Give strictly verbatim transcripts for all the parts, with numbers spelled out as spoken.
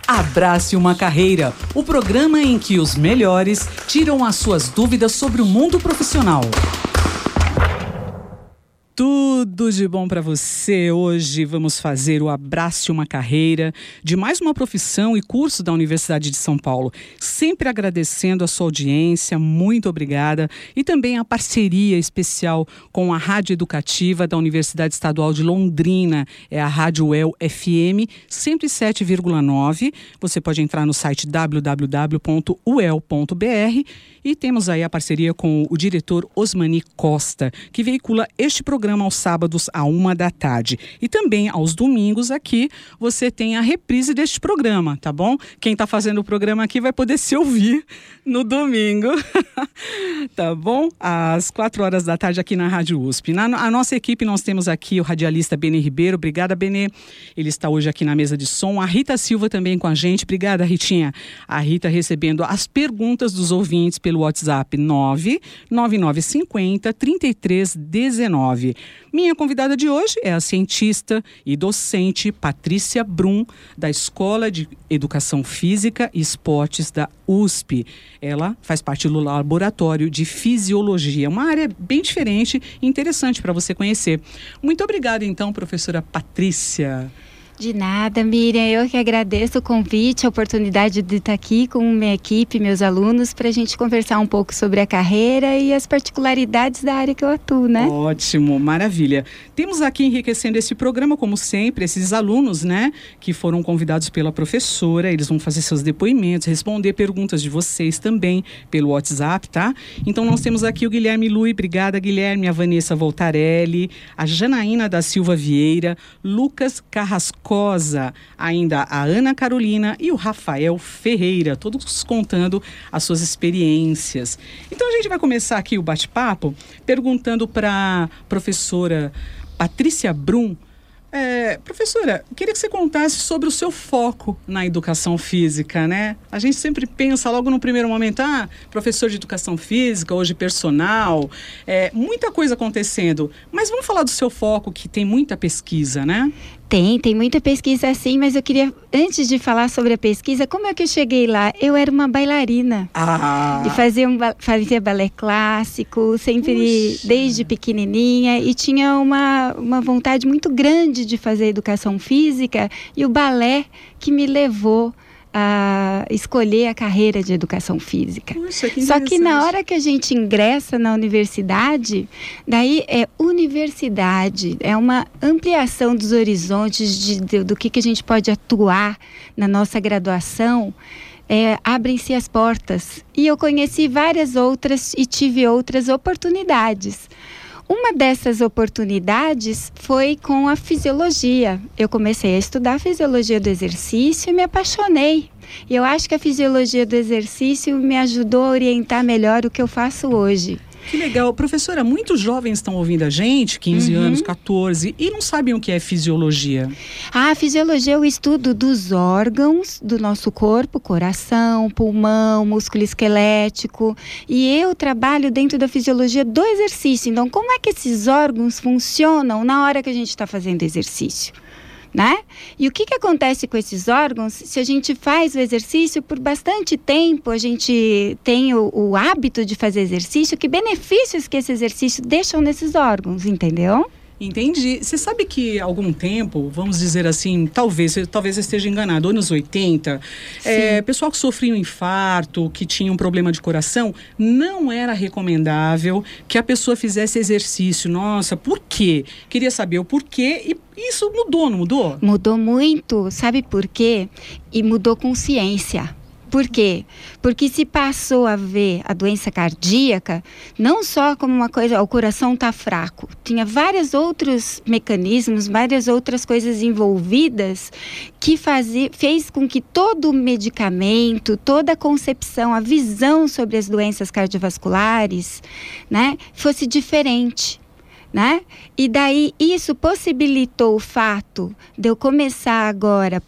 Abrace uma Carreira, o programa em que os melhores tiram as suas dúvidas sobre o mundo profissional. Tudo de bom para você. Hoje vamos fazer o Abrace uma Carreira de mais uma profissão e curso da Universidade de São Paulo. Sempre agradecendo a sua audiência, muito obrigada. E também a parceria especial com a Rádio Educativa da Universidade Estadual de Londrina, é a Rádio U E L F M cento e sete vírgula nove. Você pode entrar no site w w w ponto u e l ponto b r e temos aí a parceria com o diretor Osmani Costa, que veicula este programa aos sábados à uma da tarde. E também aos domingos aqui você tem a reprise deste programa, tá bom? Quem está fazendo o programa aqui vai poder se ouvir no domingo, tá bom? Às quatro horas da tarde aqui na Rádio U S P. Na a nossa equipe nós temos aqui o radialista Benê Ribeiro. Obrigada, Benê. Ele está hoje aqui na mesa de som. A Rita Silva também com a gente. Obrigada, Ritinha. A Rita recebendo as perguntas dos ouvintes pelo WhatsApp nove nove nove cinco zero, três três um nove. Minha convidada de hoje é a cientista e docente Patrícia Brum, da Escola de Educação Física e Esportes da U S P. Ela faz parte do Laboratório de Fisiologia, uma área bem diferente e interessante para você conhecer. Muito obrigada, então, professora Patrícia. De nada, Miriam. Eu que agradeço o convite, a oportunidade de estar aqui com minha equipe, meus alunos, para a gente conversar um pouco sobre a carreira e as particularidades da área que eu atuo, né? Ótimo, maravilha. Temos aqui enriquecendo esse programa, como sempre, esses alunos, né, que foram convidados pela professora. Eles vão fazer seus depoimentos, responder perguntas de vocês também pelo WhatsApp, tá? Então nós temos aqui o Guilherme Lui, obrigada, Guilherme, a Vanessa Voltarelli, a Janaína da Silva Vieira, Lucas Carrasco, Cosa, ainda a Ana Carolina e o Rafael Ferreira, todos contando as suas experiências. Então a gente vai começar aqui o bate-papo perguntando para a professora Patrícia Brum. É, professora, eu queria que você contasse sobre o seu foco na educação física, né? A gente sempre pensa logo no primeiro momento, ah, professor de educação física, hoje personal, é, muita coisa acontecendo. Mas vamos falar do seu foco, que tem muita pesquisa, né? Tem, tem muita pesquisa sim, mas eu queria, antes de falar sobre a pesquisa, como é que eu cheguei lá? Eu era uma bailarina. Ah! E fazia, um, fazia balé clássico, sempre Puxa. Desde pequenininha, e tinha uma, uma vontade muito grande de fazer educação física, e o balé que me levou a escolher a carreira de educação física. Puxa, que Só que na hora que a gente ingressa na universidade, daí é universidade, é uma ampliação dos horizontes de, de, do que, que a gente pode atuar na nossa graduação. É, abrem-se as portas. E eu conheci várias outras e tive outras oportunidades. Uma dessas oportunidades foi com a fisiologia. Eu comecei a estudar a fisiologia do exercício e me apaixonei. E eu acho que a fisiologia do exercício me ajudou a orientar melhor o que eu faço hoje. Que legal. Professora, muitos jovens estão ouvindo a gente, quinze Uhum. anos, catorze, e não sabem o que é fisiologia. A fisiologia é o estudo dos órgãos do nosso corpo, coração, pulmão, músculo esquelético. E eu trabalho dentro da fisiologia do exercício. Então, como é que esses órgãos funcionam na hora que a gente está fazendo exercício? Né? E o que, que acontece com esses órgãos? Se a gente faz o exercício por bastante tempo, a gente tem o, o hábito de fazer exercício, que benefícios que esse exercício deixam nesses órgãos, entendeu? Entendi. Você sabe que há algum tempo, vamos dizer assim, talvez, talvez eu esteja enganado, anos oitenta, é, pessoal que sofria um infarto, que tinha um problema de coração, não era recomendável que a pessoa fizesse exercício. Nossa, por quê? Queria saber o porquê e isso mudou, não mudou? Mudou muito, sabe por quê? E mudou com ciência. Por quê? Porque se passou a ver a doença cardíaca não só como uma coisa, o coração está fraco. Tinha vários outros mecanismos, várias outras coisas envolvidas que fazia, fez com que todo o medicamento, toda a concepção, a visão sobre as doenças cardiovasculares, né, fosse diferente. Né? E daí isso possibilitou o fato de eu começar agora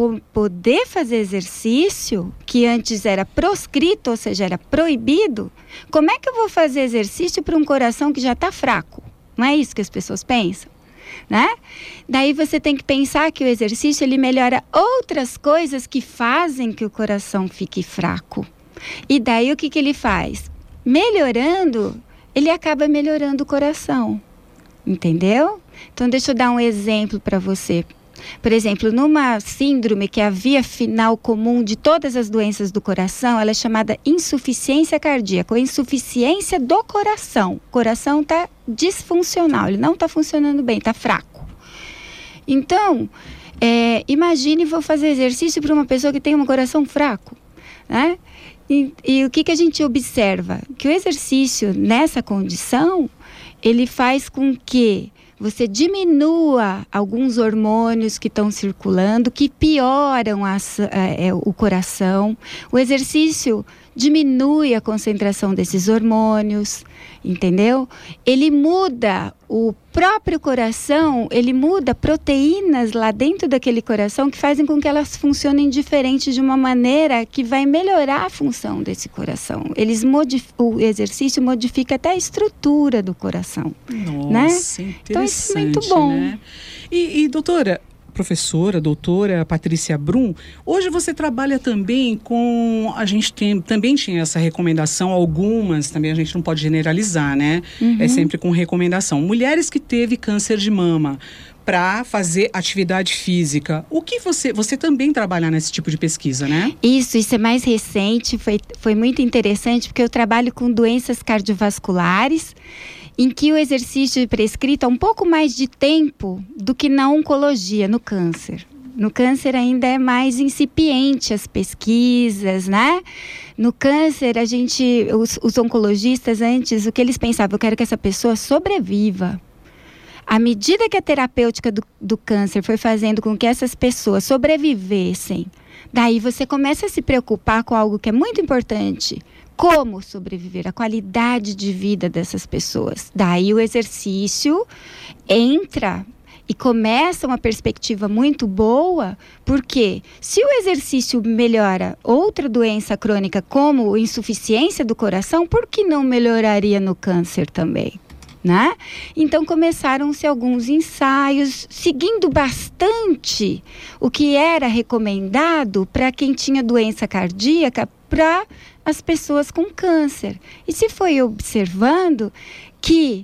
poder fazer exercício, que antes era proscrito, ou seja, era proibido. Como é que eu vou fazer exercício para um coração que já está fraco? Não é isso que as pessoas pensam? né? Daí você tem que pensar que o exercício ele melhora outras coisas que fazem que o coração fique fraco. E daí o que, que ele faz? Melhorando, ele acaba melhorando o coração, entendeu? Então deixa eu dar um exemplo para você. Por exemplo, numa síndrome que é a via final comum de todas as doenças do coração, ela é chamada insuficiência cardíaca, ou insuficiência do coração. O coração está disfuncional, ele não está funcionando bem, está fraco. Então, é, imagine vou fazer exercício para uma pessoa que tem um coração fraco, né? E, e o que, que a gente observa? Que o exercício nessa condição, ele faz com que você diminua alguns hormônios que estão circulando, que pioram as, é, o coração. O exercício diminui a concentração desses hormônios, entendeu? Ele muda o próprio coração, ele muda proteínas lá dentro daquele coração que fazem com que elas funcionem diferente de uma maneira que vai melhorar a função desse coração. Eles modif- o exercício modifica até a estrutura do coração. Nossa, né? interessante, então isso é muito bom. Né? E, e doutora, professora, doutora Patrícia Brum, hoje você trabalha também com, a gente tem, também tinha essa recomendação, algumas também a gente não pode generalizar, né? Uhum. É sempre com recomendação. Mulheres que teve câncer de mama, para fazer atividade física. O que você, você também trabalha nesse tipo de pesquisa, né? Isso, isso é mais recente, foi, foi muito interessante, porque eu trabalho com doenças cardiovasculares, em que o exercício prescrito há um pouco mais de tempo do que na oncologia, no câncer. No câncer ainda é mais incipiente as pesquisas, né? No câncer, a gente, os, os oncologistas antes, o que eles pensavam, eu quero que essa pessoa sobreviva. À medida que a terapêutica do, do câncer foi fazendo com que essas pessoas sobrevivessem, daí você começa a se preocupar com algo que é muito importante. Como sobreviver, a qualidade de vida dessas pessoas. Daí o exercício entra e começa uma perspectiva muito boa, porque se o exercício melhora outra doença crônica como insuficiência do coração, por que não melhoraria no câncer também? Né? Então começaram-se alguns ensaios seguindo bastante o que era recomendado para quem tinha doença cardíaca para as pessoas com câncer. E se foi observando que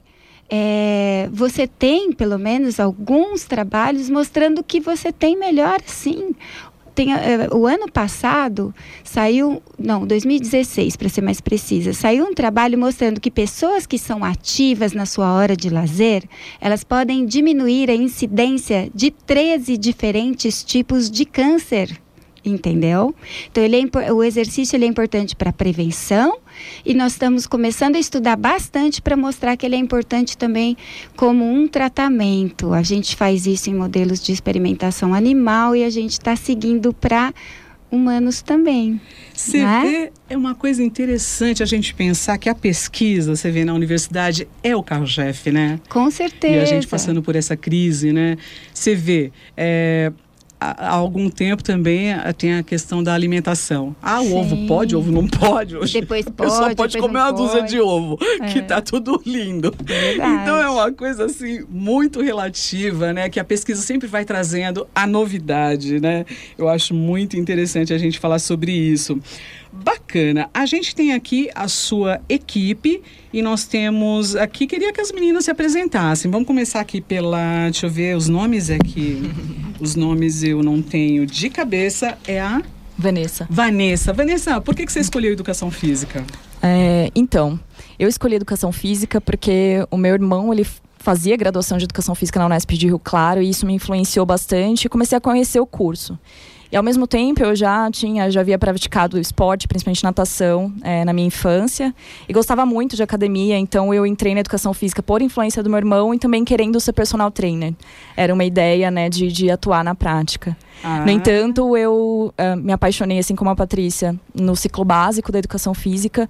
é, você tem pelo menos alguns trabalhos mostrando que você tem melhora sim. Tem, é, o ano passado saiu, não, dois mil e dezesseis para ser mais precisa, saiu um trabalho mostrando que pessoas que são ativas na sua hora de lazer, elas podem diminuir a incidência de treze diferentes tipos de câncer. Entendeu? Então, ele é, o exercício ele é importante para prevenção e nós estamos começando a estudar bastante para mostrar que ele é importante também como um tratamento. A gente faz isso em modelos de experimentação animal e a gente está seguindo para humanos também. Você né? vê, é uma coisa interessante a gente pensar que a pesquisa, você vê na universidade, é o carro-chefe, né? Com certeza. E a gente passando por essa crise, né? Você vê... É... Há algum tempo também tem a questão da alimentação. Ah, o Sim. ovo pode, o ovo não pode. Hoje depois pode, a pessoa pode comer uma dúzia de ovo, é. que tá tudo lindo. Verdade. Então é uma coisa assim muito relativa, né? Que a pesquisa sempre vai trazendo a novidade, né? Eu acho muito interessante a gente falar sobre isso. Bacana. A gente tem aqui a sua equipe e nós temos aqui, queria que as meninas se apresentassem. Vamos começar aqui pela, deixa eu ver, os nomes aqui. Os nomes eu não tenho de cabeça. É a... Vanessa. Vanessa. Vanessa, por que que você escolheu educação física? É, então, eu escolhi educação física porque o meu irmão, ele fazia graduação de educação física na Unesp de Rio Claro e isso me influenciou bastante e comecei a conhecer o curso. E ao mesmo tempo eu já tinha, já havia praticado esporte, principalmente natação, é, na minha infância. E gostava muito de academia, então eu entrei na educação física por influência do meu irmão e também querendo ser personal trainer. Era uma ideia, né, de, de atuar na prática. Ah. No entanto, eu uh, me apaixonei, assim como a Patrícia, no ciclo básico da educação física,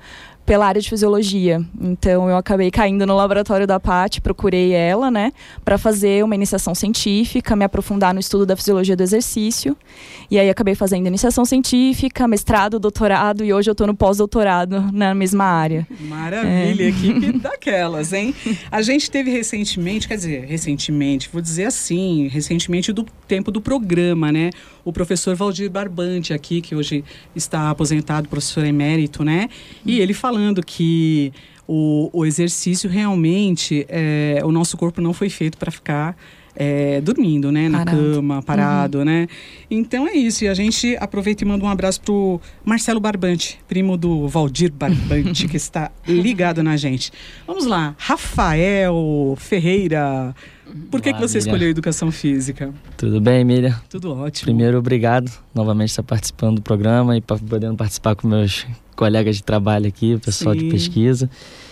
pela área de fisiologia. Então eu acabei caindo no laboratório da Paty, procurei ela, né, para fazer uma iniciação científica, me aprofundar no estudo da fisiologia do exercício. E aí acabei fazendo iniciação científica, mestrado, doutorado, e hoje eu estou no pós-doutorado na mesma área. Maravilha, é. Equipe daquelas, hein? A gente teve recentemente, quer dizer, recentemente, vou dizer assim, recentemente do tempo do programa, né? O professor Valdir Barbante aqui, que hoje está aposentado, professor emérito, né? E ele falando que o, o exercício realmente, é, o nosso corpo não foi feito para ficar é, dormindo, né? Na parado. cama, parado, uhum. né? Então é isso. E a gente aproveita e manda um abraço pro Marcelo Barbante, primo do Valdir Barbante, que está ligado na gente. Vamos lá. Rafael Ferreira. Por que, Olá, que você Miriam. escolheu Educação Física? Tudo bem, Miriam? Tudo ótimo. Primeiro, obrigado novamente por estar participando do programa e para podendo participar com meus colegas de trabalho aqui, pessoal Sim. de pesquisa.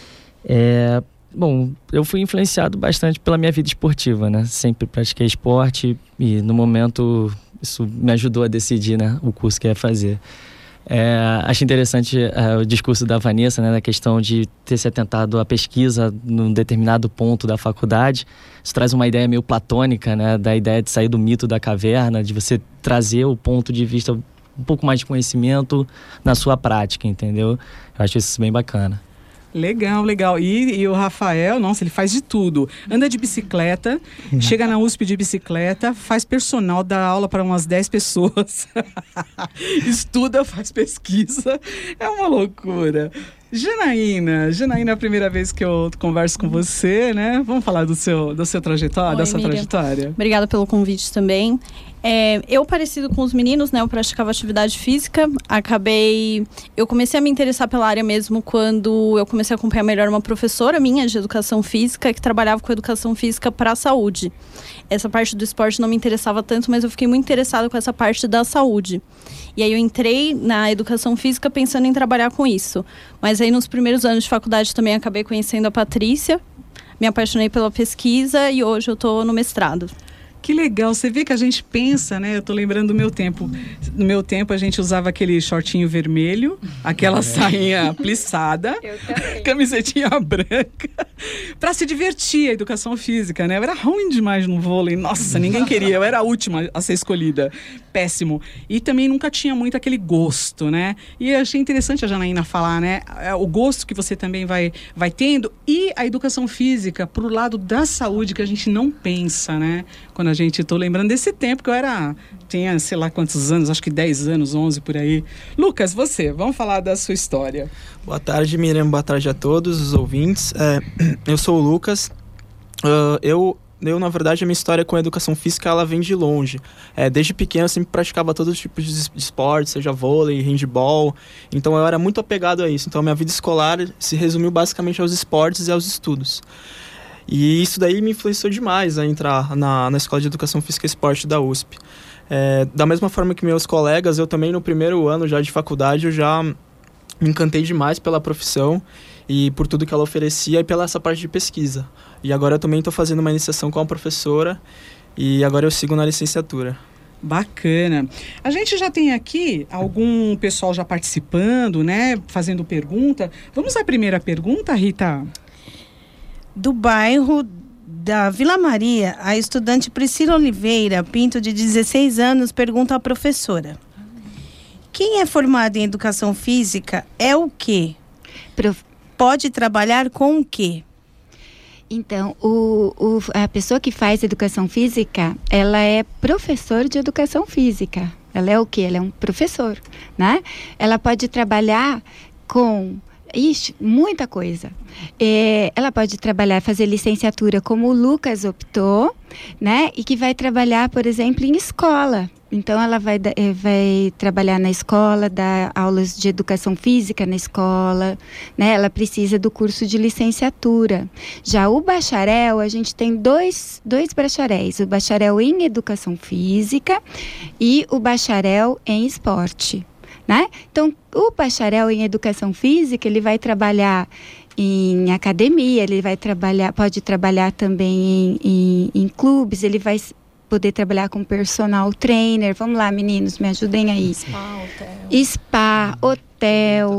É, bom, eu fui influenciado bastante pela minha vida esportiva, né? Sempre pratiquei esporte e no momento isso me ajudou a decidir, né, o curso que ia fazer. É, acho interessante é, o discurso da Vanessa, né, da questão de ter se atentado à pesquisa num determinado ponto da faculdade. Isso traz uma ideia meio platônica, né, da ideia de sair do mito da caverna, de você trazer o ponto de vista, um pouco mais de conhecimento na sua prática, entendeu? Eu acho isso bem bacana. Legal, legal. E, e o Rafael, nossa, ele faz de tudo. Anda de bicicleta, chega na U S P de bicicleta, faz personal, dá aula para umas dez pessoas. Estuda, faz pesquisa. É uma loucura. Janaína, Janaína é a primeira vez que eu converso com você, né? Vamos falar do seu, do seu trajetória, Oi, da sua Miriam. trajetória. Obrigada pelo convite também. É, eu, parecido com os meninos, né? Eu praticava atividade física. Acabei... Eu comecei a me interessar pela área mesmo quando eu comecei a acompanhar melhor uma professora minha de educação física que trabalhava com educação física para a saúde. Essa parte do esporte não me interessava tanto, mas eu fiquei muito interessada com essa parte da saúde. E aí eu entrei na educação física pensando em trabalhar com isso. Mas aí nos primeiros anos de faculdade também acabei conhecendo a Patrícia, me apaixonei pela pesquisa e hoje eu estou no mestrado. Que legal, você vê que a gente pensa, né? Eu tô lembrando do meu tempo. No meu tempo a gente usava aquele shortinho vermelho, aquela sainha plissada, camisetinha branca, para se divertir, a educação física, né? Eu era ruim demais no vôlei, nossa, ninguém queria, eu era a última a ser escolhida, péssimo. E também nunca tinha muito aquele gosto, né? E eu achei interessante a Janaína falar, né? O gosto que você também vai, vai tendo e a educação física pro lado da saúde que a gente não pensa, né? Quando a gente, tô lembrando desse tempo que eu era, tinha sei lá quantos anos, acho que dez anos, onze por aí. Lucas, você, vamos falar da sua história. Boa tarde, Miriam, boa tarde a todos os ouvintes. É, eu sou o Lucas. Uh, eu, eu, na verdade, a minha história com a educação física, ela vem de longe. É, desde pequeno, eu sempre praticava todos os tipos de esportes, seja vôlei, handball. Então, eu era muito apegado a isso. Então, a minha vida escolar se resumiu basicamente aos esportes e aos estudos. E isso daí me influenciou demais a entrar na, na Escola de Educação Física e Esporte da U S P. É, da mesma forma que meus colegas, eu também no primeiro ano já de faculdade, eu já me encantei demais pela profissão e por tudo que ela oferecia e pela essa parte de pesquisa. E agora eu também estou fazendo uma iniciação com a professora e agora eu sigo na licenciatura. Bacana. A gente já tem aqui algum pessoal já participando, né? Fazendo pergunta. Vamos à primeira pergunta, Rita? Do bairro da Vila Maria, a estudante Priscila Oliveira Pinto, de dezesseis anos, pergunta à professora: quem é formado em educação física é o quê? Prof... Pode trabalhar com o quê? Então, o, o, a pessoa que faz educação física, ela é professor de educação física. Ela é o quê? Ela é um professor, né? Ela pode trabalhar com... Ixi, muita coisa. É, ela pode trabalhar, fazer licenciatura como o Lucas optou, né? E que vai trabalhar, por exemplo, em escola. Então, ela vai, vai trabalhar na escola, dar aulas de educação física na escola, né? Ela precisa do curso de licenciatura. Já o bacharel, a gente tem dois, dois bacharéis. O bacharel em educação física e o bacharel em esporte. Né? Então, o bacharel em educação física, ele vai trabalhar em academia, ele vai trabalhar, pode trabalhar também em, em, em clubes, ele vai poder trabalhar com personal trainer. Vamos lá, meninos, me ajudem aí. Spa, hotel. Spa, hotel,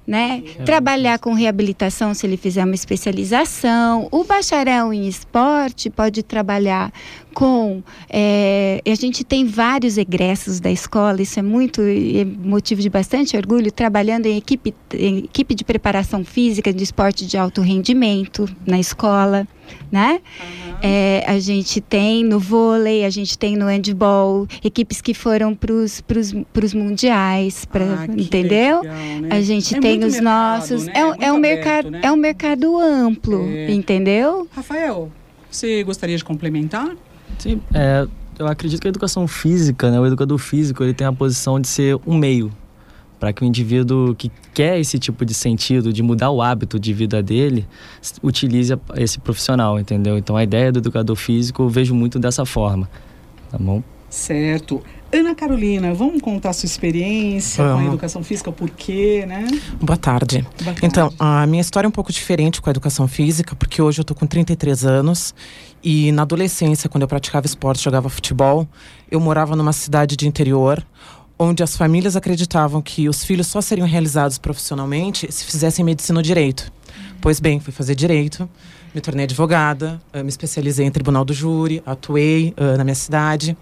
né? É, Trabalhar com reabilitação se ele fizer uma especialização. O bacharel em esporte pode trabalhar com... É, a gente tem vários egressos da escola, isso é muito é motivo de bastante orgulho, trabalhando em equipe, em equipe de preparação física de esporte de alto rendimento na escola, né? Uhum. É, a gente tem no vôlei, a gente tem no handball, equipes que foram para os mundiais, pra, ah, entendeu? Legal, né? A gente é tem os mercado, nossos... Né? É, é, é, um mercado, né? é um mercado amplo, é. entendeu? Rafael, você gostaria de complementar? Sim, é, eu acredito que a educação física, né, o educador físico, ele tem a posição de ser um meio para que o indivíduo que quer esse tipo de sentido, de mudar o hábito de vida dele, utilize esse profissional, entendeu? Então a ideia do educador físico eu vejo muito dessa forma, tá bom? Certo. Ana Carolina, vamos contar a sua experiência vamos. com a educação física, por quê, né? Boa tarde. Boa tarde. Então, a minha história é um pouco diferente com a educação física, porque hoje eu tô com trinta e três anos e na adolescência, quando eu praticava esporte, jogava futebol, eu morava numa cidade de interior, onde as famílias acreditavam que os filhos só seriam realizados profissionalmente se fizessem medicina ou direito. Pois bem, fui fazer direito, me tornei advogada, me especializei em tribunal do júri, atuei uh, na minha cidade.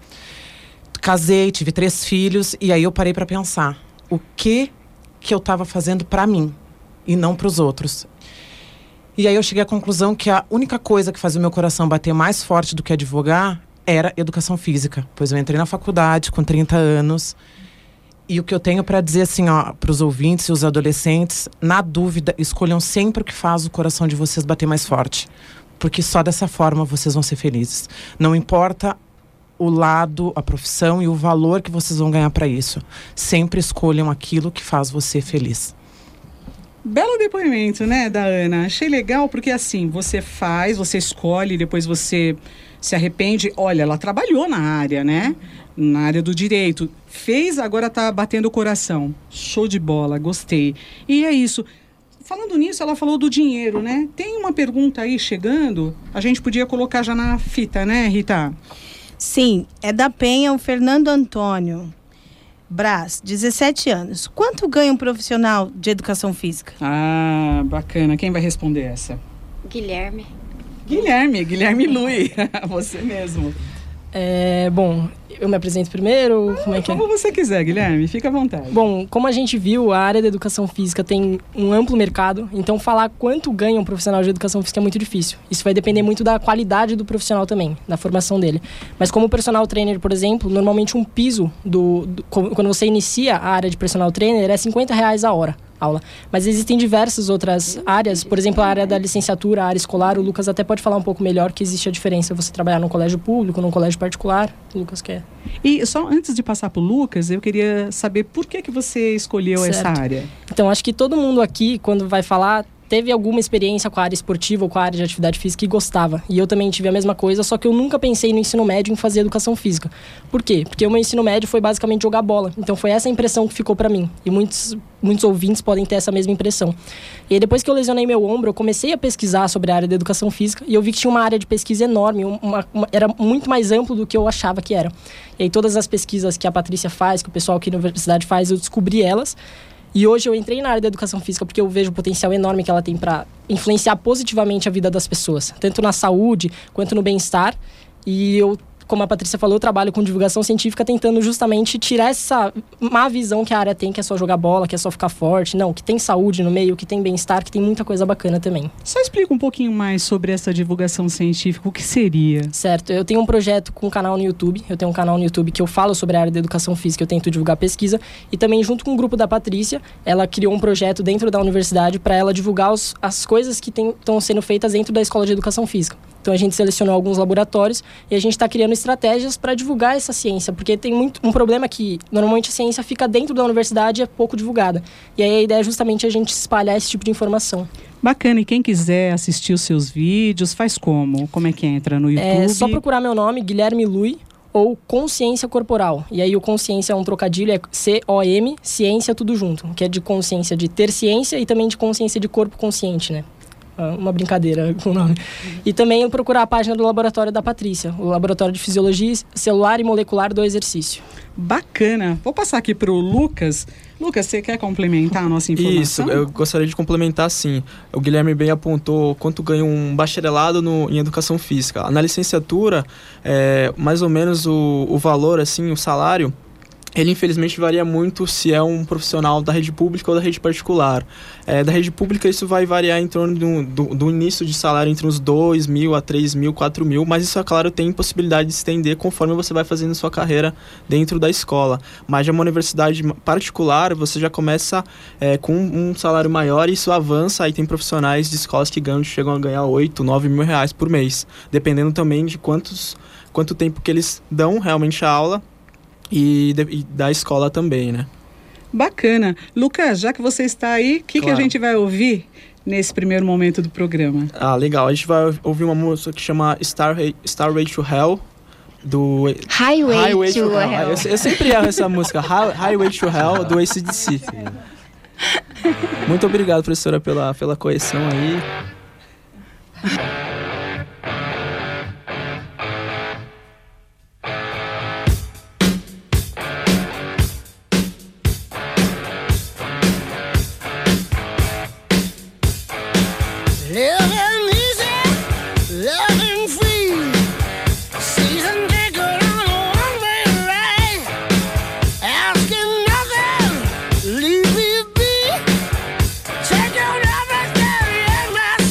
Casei, tive três filhos e aí eu parei para pensar o que que eu estava fazendo para mim e não para os outros. E aí eu cheguei à conclusão que a única coisa que fazia o meu coração bater mais forte do que advogar era educação física. Pois eu entrei na faculdade com trinta anos e o que eu tenho para dizer assim, ó, para os ouvintes e os adolescentes, na dúvida, escolham sempre o que faz o coração de vocês bater mais forte, porque só dessa forma vocês vão ser felizes. Não importa o lado, a profissão e o valor que vocês vão ganhar para isso. Sempre escolham aquilo que faz você feliz. Belo depoimento, né, da Ana? Achei legal porque assim, você faz, você escolhe, depois você se arrepende. Olha, ela trabalhou na área, né? Na área do direito. Fez, agora tá batendo o coração. Show de bola, gostei. E é isso. Falando nisso, ela falou do dinheiro, né? Tem uma pergunta aí chegando, a gente podia colocar já na fita, né, Rita? Sim, é da Penha, o Fernando Antônio Brás, dezessete anos. Quanto ganha um profissional de educação física? Ah, bacana. Quem vai responder essa? Guilherme. Guilherme, Guilherme Lui. Você mesmo. É, bom, eu me apresento primeiro? Ah, como é que como é? você quiser, Guilherme, fica à vontade. Bom, como a gente viu, a área da educação física tem um amplo mercado, então falar quanto ganha um profissional de educação física é muito difícil. Isso vai depender muito da qualidade do profissional também, da formação dele. Mas como personal trainer, por exemplo, normalmente um piso, do, do quando você inicia a área de personal trainer, é cinquenta reais a hora. Aula. Mas existem diversas outras áreas, por exemplo, a área da licenciatura, a área escolar. O Lucas até pode falar um pouco melhor que existe a diferença você trabalhar num colégio público, num colégio particular. O Lucas quer. E só antes de passar para o Lucas, eu queria saber por que, que você escolheu certo. essa área. Então, acho que todo mundo aqui, quando vai falar, teve alguma experiência com a área esportiva ou com a área de atividade física e gostava. E eu também tive a mesma coisa, só que eu nunca pensei no ensino médio em fazer educação física. Por quê? Porque o meu ensino médio foi basicamente jogar bola. Então foi essa a impressão que ficou pra mim. E muitos, muitos ouvintes podem ter essa mesma impressão. E aí, depois que eu lesionei meu ombro, eu comecei a pesquisar sobre a área da educação física e eu vi que tinha uma área de pesquisa enorme, uma, uma, era muito mais amplo do que eu achava que era. E aí todas as pesquisas que a Patrícia faz, que o pessoal aqui na universidade faz, eu descobri elas. E hoje eu entrei na área da educação física porque eu vejo o potencial enorme que ela tem para influenciar positivamente a vida das pessoas, tanto na saúde quanto no bem-estar. E eu, como a Patrícia falou, eu trabalho com divulgação científica tentando justamente tirar essa má visão que a área tem, que é só jogar bola, que é só ficar forte. Não, que tem saúde no meio, que tem bem-estar, que tem muita coisa bacana também. Só explica um pouquinho mais sobre essa divulgação científica, o que seria? Certo, eu tenho um projeto com um canal no YouTube, eu tenho um canal no YouTube que eu falo sobre a área da educação física, eu tento divulgar pesquisa, e também junto com o grupo da Patrícia, ela criou um projeto dentro da universidade para ela divulgar os, as coisas que estão sendo feitas dentro da escola de educação física. Então a gente selecionou alguns laboratórios e a gente está criando estratégias para divulgar essa ciência, porque tem muito, um problema que normalmente a ciência fica dentro da universidade e é pouco divulgada. E aí a ideia é justamente a gente espalhar esse tipo de informação. Bacana, e quem quiser assistir os seus vídeos, faz como? Como é que entra no YouTube? É só procurar meu nome, Guilherme Lui, ou Consciência Corporal. E aí o consciência é um trocadilho, é C O M, ciência tudo junto, que é de consciência de ter ciência e também de consciência de corpo consciente, né? uma brincadeira com o nome. E também procurar a página do laboratório da Patrícia, o Laboratório de Fisiologia Celular e Molecular do Exercício. Bacana. Vou passar aqui para o Lucas. Lucas, você quer complementar a nossa informação? Isso, eu gostaria de complementar sim. O Guilherme bem apontou quanto ganha um bacharelado no, em Educação Física. Na licenciatura, é, mais ou menos o, o valor, assim, o salário, ele infelizmente varia muito se é um profissional da rede pública ou da rede particular. É, da rede pública isso vai variar em torno do, do, do início de salário entre uns dois mil a três mil, quatro mil, mas isso é claro tem possibilidade de se estender conforme você vai fazendo sua carreira dentro da escola. Mas já uma universidade particular você já começa é, com um salário maior e isso avança, aí tem profissionais de escolas que ganham, chegam a ganhar oito, nove mil reais por mês, dependendo também de quantos, quanto tempo que eles dão realmente a aula. E, de, e da escola também, né? Bacana. Lucas, já que você está aí, o que, claro. que a gente vai ouvir nesse primeiro momento do programa? Ah, legal. A gente vai ouvir uma música que chama Star, Starway to Hell, do... Highway, Highway to, to Hell. Hell. Eu, eu sempre erro essa música. Highway to Hell, do A C D C. Muito obrigado, professora, pela, pela correção aí. Take your love and carry in my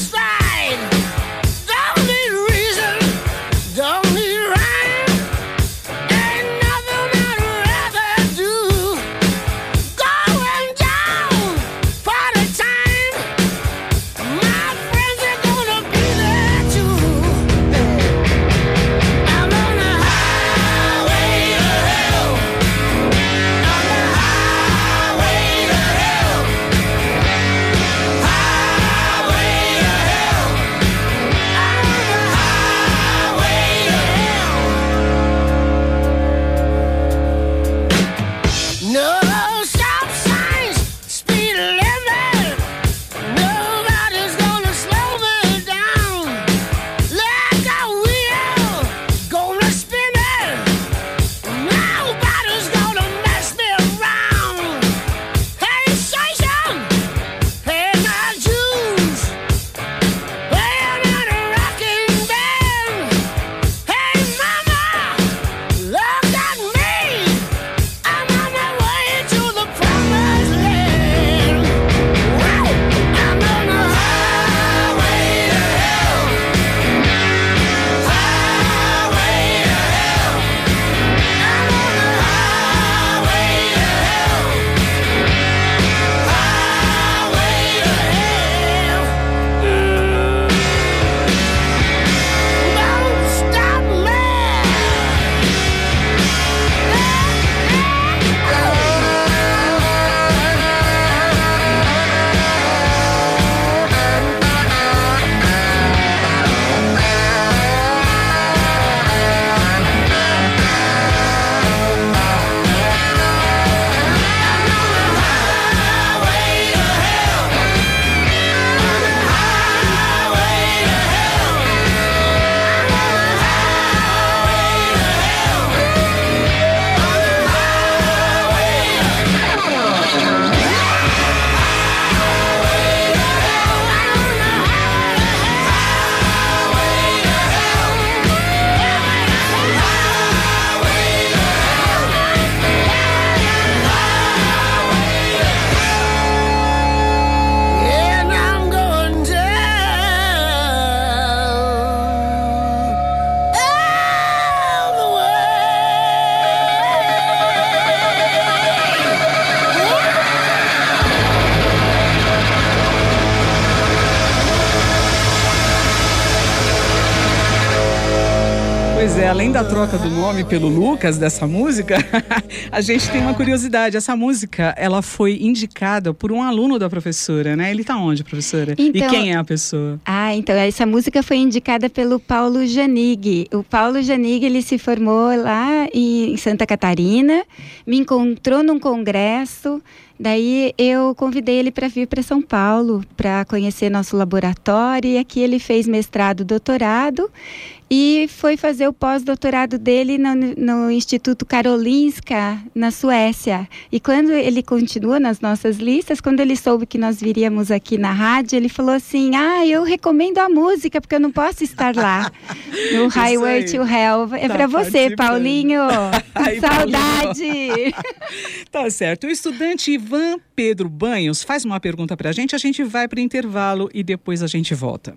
Pois é, além da troca do nome pelo Lucas dessa música, a gente tem uma curiosidade. Essa música, ela foi indicada por um aluno da professora, né? Ele tá onde, professora? Então, e quem é a pessoa? Ah, então essa música foi indicada pelo Paulo Janig. O Paulo Janig, ele se formou lá em Santa Catarina, me encontrou num congresso. Daí eu convidei ele para vir para São Paulo para conhecer nosso laboratório, e aqui ele fez mestrado, doutorado e foi fazer o pós-doutorado dele no, no Instituto Karolinska, na Suécia. E quando ele continua nas nossas listas, quando ele soube que nós viríamos aqui na rádio, ele falou assim: ah, eu recomendo a música porque eu não posso estar lá no Highway to Hell. É tá para você, Paulinho. Aí, saudade. Paulinho. Tá certo. O estudante Ivan Pedro Banhos faz uma pergunta pra gente, a gente vai pro intervalo e depois a gente volta.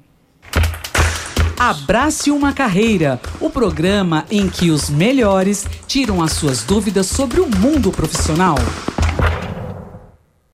Abrace uma Carreira, o programa em que os melhores tiram as suas dúvidas sobre o mundo profissional.